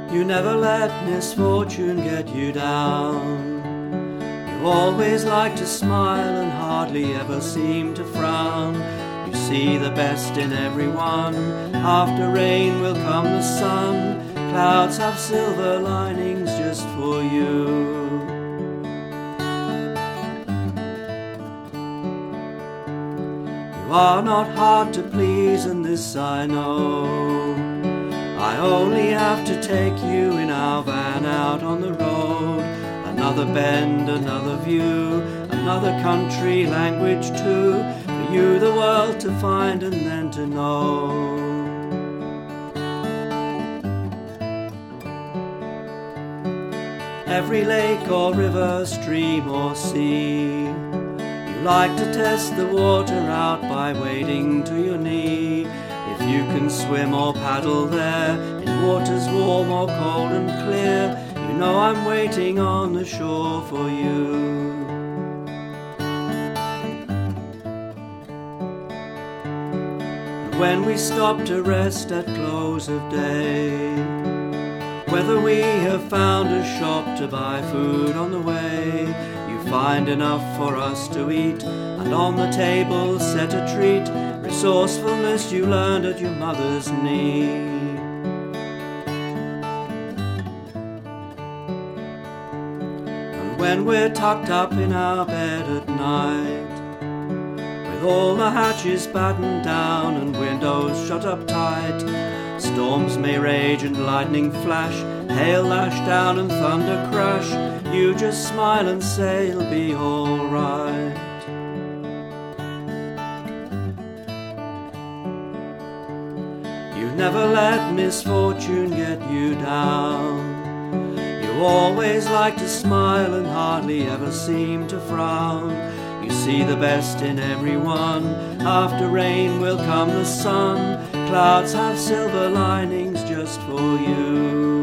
You never let misfortune get you down. You always like to smile and hardly ever seem to frown. You see the best in everyone. After rain will come the sun. Clouds have silver linings just for you. You are not hard to please, and this I know. I only have to take you in our van out on the road. Another bend, another view, another country, language too. For you the world to find and then to know. Every lake or river, stream or sea, you like to test the water out by wading to your knee. If you can swim or paddle there, in waters warm or cold and clear, you know I'm waiting on the shore for you. And when we stop to rest at close of day, whether we have found a shop to buy food on the way, you find enough for us to eat, and on the table set a treat, resourcefulness you learned at your mother's knee. And when we're tucked up in our bed at night, with all the hatches battened down and windows shut up tight, storms may rage and lightning flash, hail lash down and thunder crash, you just smile and say it'll be all right. You never let misfortune get you down. You always like to smile and hardly ever seem to frown. You see the best in everyone. After rain will come the sun. Clouds have silver linings just for you.